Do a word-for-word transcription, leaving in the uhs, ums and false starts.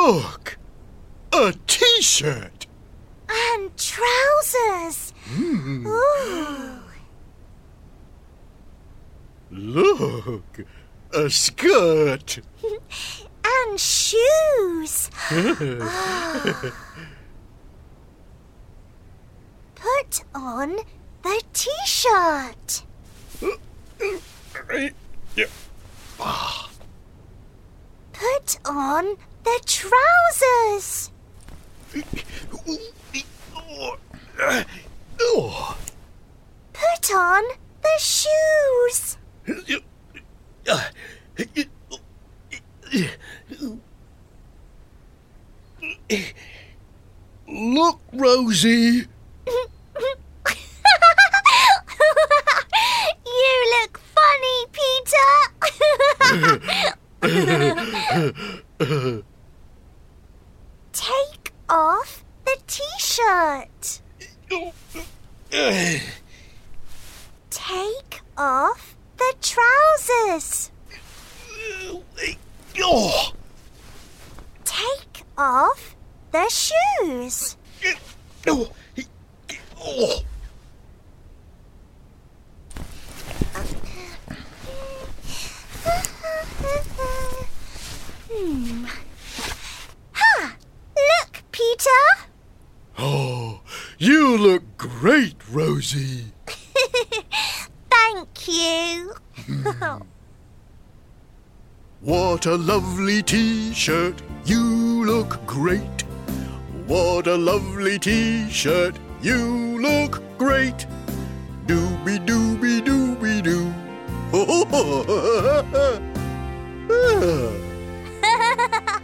Look! A T-shirt! And trousers! Mm. Ooh! Look! A skirt! And shoes! Oh. Put on the T-shirt! Put on the trousers! Put on the shoes! Look, Rosie! You look funny, Peter! Take off the T-shirt. Take off the trousers. Take off the shoes. Hmm. Ha! Look, Peter. Oh, you look great, Rosie. Thank you. What a lovely T-shirt. You look great. What a lovely T-shirt. You look great. Dooby dooby dooby doo. Ho ho ho.